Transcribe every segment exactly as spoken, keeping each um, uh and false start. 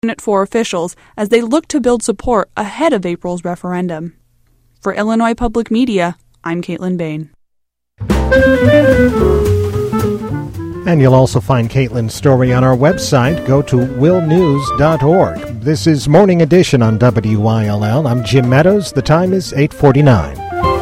for officials as they look to build support ahead of April's referendum. For Illinois Public Media, I'm Caitlin Bain. And you'll also find Caitlin's story on our website. Go to will news dot org. This is Morning Edition on W Y L L. I'm Jim Meadows. The time is eight forty-nine.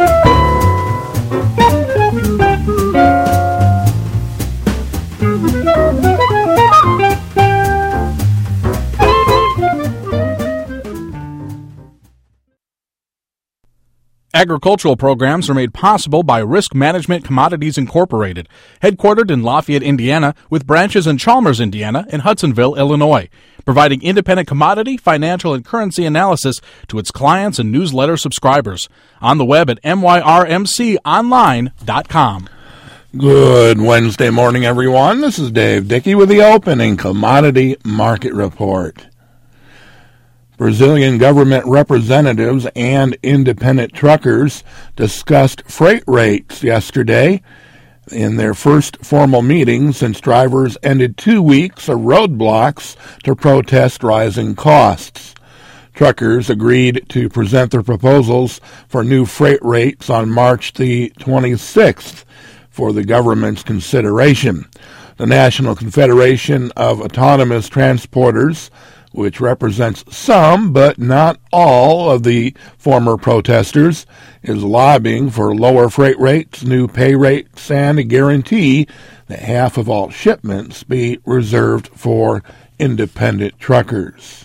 Agricultural programs are made possible by Risk Management Commodities Incorporated, headquartered in Lafayette, Indiana, with branches in Chalmers, Indiana, and Hudsonville, Illinois, providing independent commodity, financial, and currency analysis to its clients and newsletter subscribers. On the web at M Y R M C online dot com. Good Wednesday morning, everyone. This is Dave Dickey with the opening commodity market report. Brazilian government representatives and independent truckers discussed freight rates yesterday in their first formal meeting since drivers ended two weeks of roadblocks to protest rising costs. Truckers agreed to present their proposals for new freight rates on March the twenty-sixth for the government's consideration. The National Confederation of Autonomous Transporters, which represents some but not all of the former protesters, is lobbying for lower freight rates, new pay rates, and a guarantee that half of all shipments be reserved for independent truckers.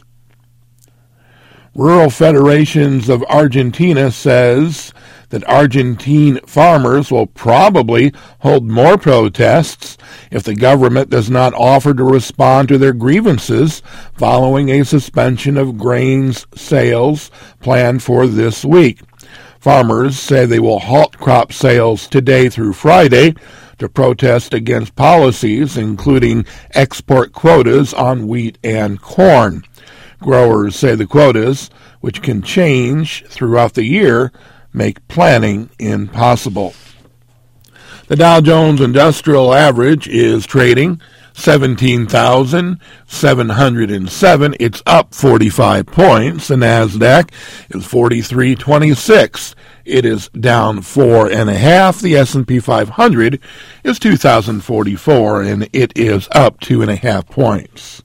Rural Federations of Argentina says that Argentine farmers will probably hold more protests if the government does not offer to respond to their grievances following a suspension of grains sales planned for this week. Farmers say they will halt crop sales today through Friday to protest against policies including export quotas on wheat and corn. Growers say the quotas, which can change throughout the year, make planning impossible. The Dow Jones Industrial Average is trading seventeen thousand seven hundred seven. It's up forty-five points. The NASDAQ is forty-three twenty-six. It is down four and a half. The S and P five hundred is two thousand forty-four, and it is up two and a half points.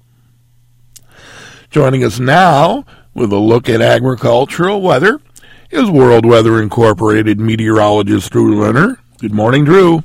Joining us now with a look at agricultural weather is World Weather Incorporated meteorologist Drew Leonard. Good morning, Drew.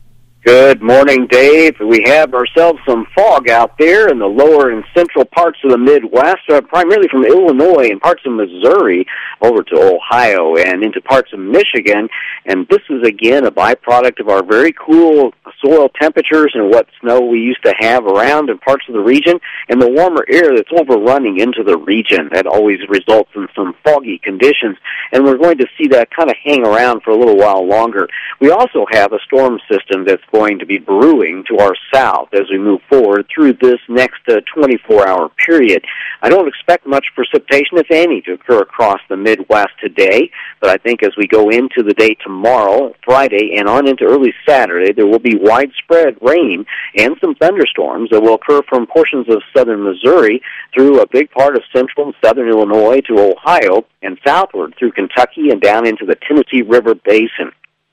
Good morning, Dave. We have ourselves some fog out there in the lower and central parts of the Midwest, uh, primarily from Illinois and parts of Missouri over to Ohio and into parts of Michigan. And this is, again, a byproduct of our very cool soil temperatures and what snow we used to have around in parts of the region, and the warmer air that's overrunning into the region. That always results in some foggy conditions, and we're going to see that kind of hang around for a little while longer. We also have a storm system that's going to be brewing to our south as we move forward through this next uh, twenty-four hour period. I don't expect much precipitation, if any, to occur across the Midwest today, but I think as we go into the day tomorrow, Friday, and on into early Saturday, there will be widespread rain and some thunderstorms that will occur from portions of southern Missouri through a big part of central and southern Illinois to Ohio and southward through Kentucky and down into the Tennessee River Basin.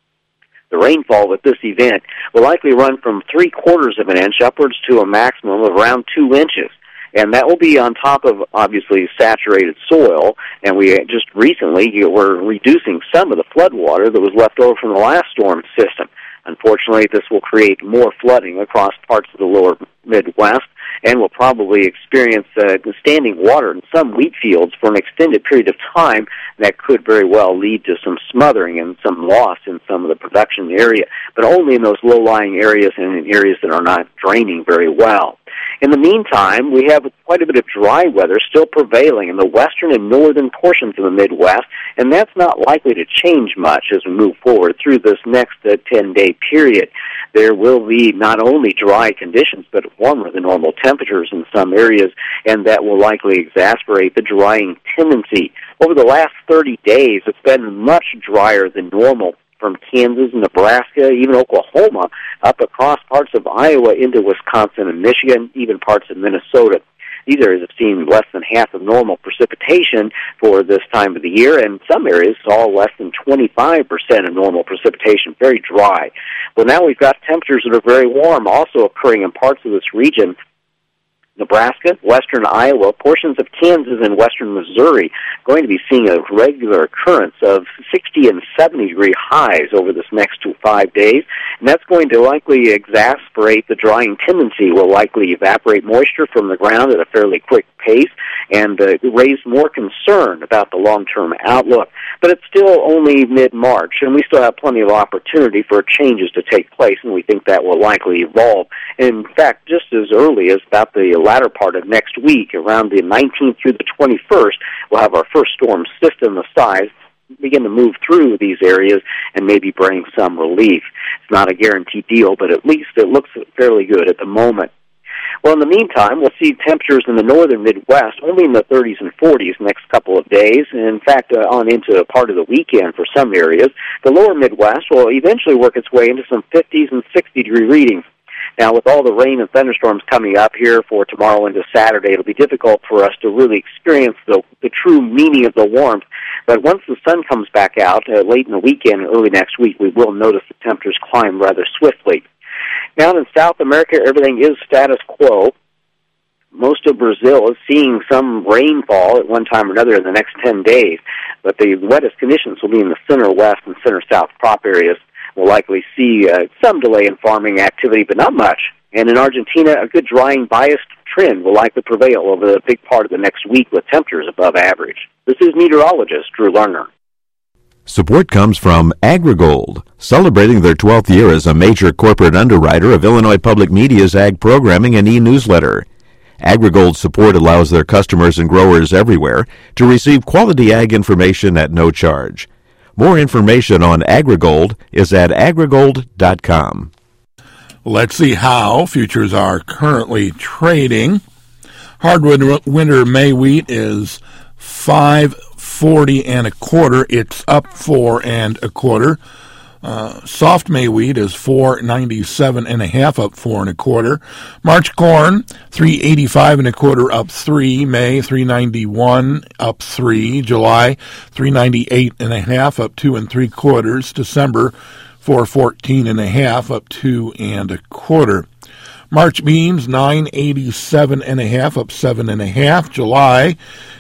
The rainfall with this event will likely run from three-quarters of an inch upwards to a maximum of around two inches. And that will be on top of, obviously, saturated soil. And we just recently were reducing some of the flood water that was left over from the last storm system. Unfortunately, this will create more flooding across parts of the lower Midwest, and will probably experience uh, standing water in some wheat fields for an extended period of time. That could very well lead to some smothering and some loss in some of the production area, but only in those low-lying areas and in areas that are not draining very well. In the meantime, we have quite a bit of dry weather still prevailing in the western and northern portions of the Midwest, and that's not likely to change much as we move forward through this next uh, ten-day period. There will be not only dry conditions, but warmer than normal temperatures in some areas, and that will likely exacerbate the drying tendency. Over the last thirty days, it's been much drier than normal from Kansas, Nebraska, even Oklahoma, up across parts of Iowa into Wisconsin and Michigan, even parts of Minnesota. These areas have seen less than half of normal precipitation for this time of the year, and some areas saw less than twenty-five percent of normal precipitation, very dry. Well, now we've got temperatures that are very warm also occurring in parts of this region. Nebraska, western Iowa, portions of Kansas and western Missouri going to be seeing a regular occurrence of sixty and seventy degree highs over this next two, five days, and that's going to likely exacerbate the drying tendency, will likely evaporate moisture from the ground at a fairly quick pace and uh, raise more concern about the long-term outlook. But it's still only mid-March, and we still have plenty of opportunity for changes to take place, and we think that will likely evolve. In fact, just as early as about the latter part of next week, around the nineteenth through the twenty-first, we'll have our first storm system of size begin to move through these areas and maybe bring some relief. It's not a guaranteed deal, but at least it looks fairly good at the moment. Well, in the meantime, we'll see temperatures in the northern Midwest only in the thirties and forties next couple of days, and in fact, uh, on into a part of the weekend for some areas. The lower Midwest will eventually work its way into some fifties and sixty degree readings. Now, with all the rain and thunderstorms coming up here for tomorrow into Saturday, it'll be difficult for us to really experience the, the true meaning of the warmth. But once the sun comes back out uh, late in the weekend and early next week, we will notice the temperatures climb rather swiftly. Now, in South America, everything is status quo. Most of Brazil is seeing some rainfall at one time or another in the next ten days, but the wettest conditions will be in the center-west and center-south crop areas. We'll likely see uh, some delay in farming activity, but not much. And in Argentina, a good drying biased trend will likely prevail over a big part of the next week with temperatures above average. This is meteorologist Drew Lerner. Support comes from AgriGold, celebrating their twelfth year as a major corporate underwriter of Illinois Public Media's ag programming and e-newsletter. AgriGold support allows their customers and growers everywhere to receive quality ag information at no charge. More information on AgriGold is at agrigold dot com. Let's see how futures are currently trading. Hardwood winter May wheat is five forty and a quarter. It's up four and a quarter. Uh, soft May wheat is four ninety-seven and a half, up four and a quarter. March corn three eighty-five and a quarter, up three. May three ninety-one, up three. July three ninety-eight and a half, up two and three quarters. December four fourteen and a half, up two and a quarter. March beans nine eighty-seven and a half, up seven and a half. July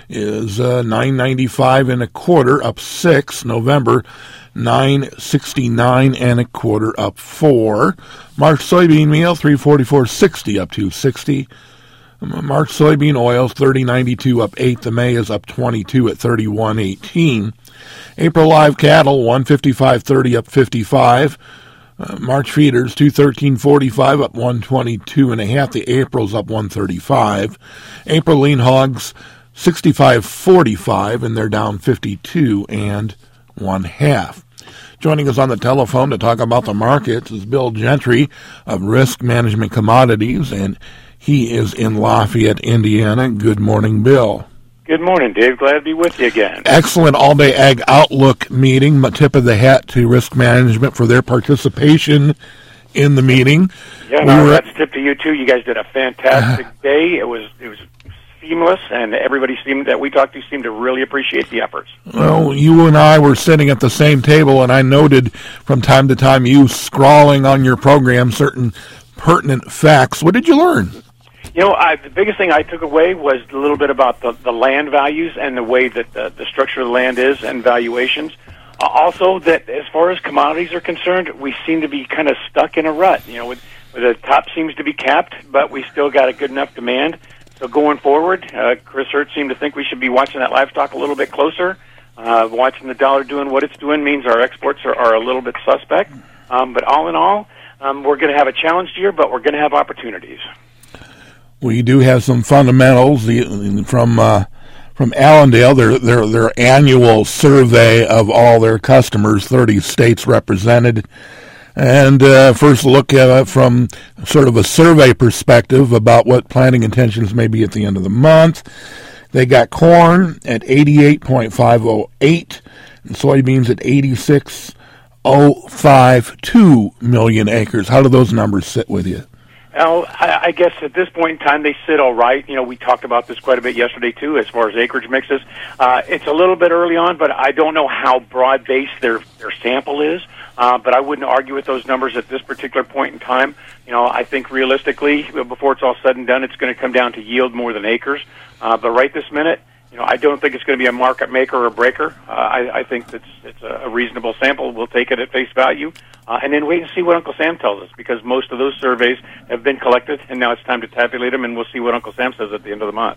is uh, nine ninety-five and a quarter, up six. November nine sixty-nine and a quarter, up four. March soybean meal three forty-four sixty, up two sixty. March soybean oils thirty ninety-two, up eight. The May is up twenty-two at thirty-one eighteen. April live cattle one fifty-five thirty, up fifty-five. Uh, March feeders two thirteen forty-five, up one twenty-two and a half. The April's up one thirty-five. April lean hogs sixty-five forty-five, and they're down fifty-two and one half. Joining us on the telephone to talk about the markets is Bill Gentry of Risk Management Commodities, and he is in Lafayette, Indiana. Good morning, Bill. Good morning, Dave. Glad to be with you again. Excellent all-day ag outlook meeting. My tip of the hat to Risk Management for their participation in the meeting. Yeah, no, we were, that's tip to you too. You guys did a fantastic uh, day. It was it was seamless, and everybody seemed that we talked to seemed to really appreciate the efforts. Well, you and I were sitting at the same table, and I noted from time to time you scrawling on your program certain pertinent facts. What did you learn? You know, I, the biggest thing I took away was a little bit about the, the land values and the way that the, the structure of the land is and valuations. Uh, also, that as far as commodities are concerned, we seem to be kind of stuck in a rut. You know, with, with the top seems to be capped, but we still got a good enough demand. So going forward, uh, Chris Hurt seemed to think we should be watching that livestock a little bit closer. Uh, watching the dollar doing what it's doing means our exports are, are a little bit suspect. Um, but all in all, um, we're going to have a challenged year, but we're going to have opportunities. We do have some fundamentals from uh, from Allendale, their, their their annual survey of all their customers, thirty states represented. And uh, first look at it from sort of a survey perspective about what planting intentions may be at the end of the month. They got corn at eighty-eight point five oh eight and soybeans at eighty-six point oh five two million acres. How do those numbers sit with you? Well, I, I guess at this point in time they sit all right. You know, we talked about this quite a bit yesterday too, as far as acreage mixes. Uh, it's a little bit early on, but I don't know how broad-based their their sample is. Uh, but I wouldn't argue with those numbers at this particular point in time. You know, I think realistically, before it's all said and done, it's going to come down to yield more than acres. Uh, but right this minute, you know, I don't think it's going to be a market maker or a breaker. Uh, I, I think it's it's a reasonable sample. We'll take it at face value, uh, and then wait and see what Uncle Sam tells us, because most of those surveys have been collected, and now it's time to tabulate them, and we'll see what Uncle Sam says at the end of the month.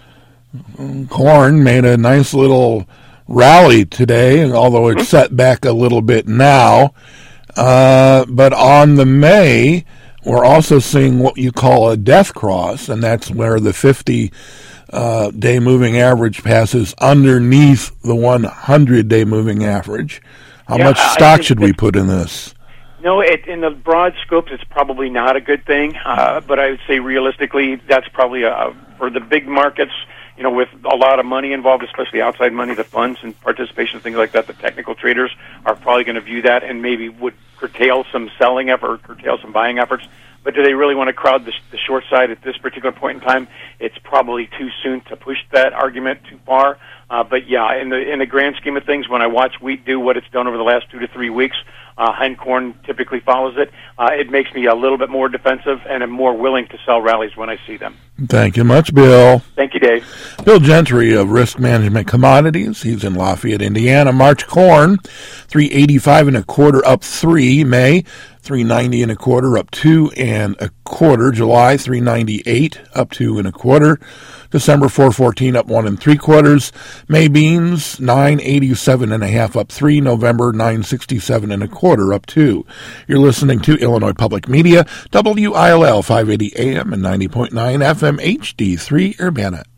Corn made a nice little rally today, although it's set back a little bit now. Uh, but on the May, we're also seeing what you call a death cross, and that's where the fifty Uh, day moving average passes underneath the one hundred day moving average. How yeah, much stock should we put in this? No, it, in the broad scopes, it's probably not a good thing. Uh, but I would say realistically, that's probably a, for the big markets, you know, with a lot of money involved, especially outside money, the funds and participation, things like that. The technical traders are probably going to view that and maybe would curtail some selling effort, curtail some buying efforts. But do they really want to crowd the, the short side at this particular point in time? It's probably too soon to push that argument too far. Uh, but yeah, in the in the grand scheme of things, when I watch wheat do what it's done over the last two to three weeks, uh, hind corn typically follows it. Uh, it makes me a little bit more defensive, and I'm more willing to sell rallies when I see them. Thank you much, Bill. Thank you, Dave. Bill Gentry of Risk Management Commodities. He's in Lafayette, Indiana. March corn, three eighty-five and a quarter, up three. May, three ninety and a quarter, up two and a quarter. July, three ninety-eight, up two and a quarter. December, four fourteen, up one and three quarters. May beans, nine eighty-seven and a half, up three. November, nine sixty-seven and a quarter, up two. You're listening to Illinois Public Media, W I L L five eighty A M and ninety point nine F M H D three Urbana.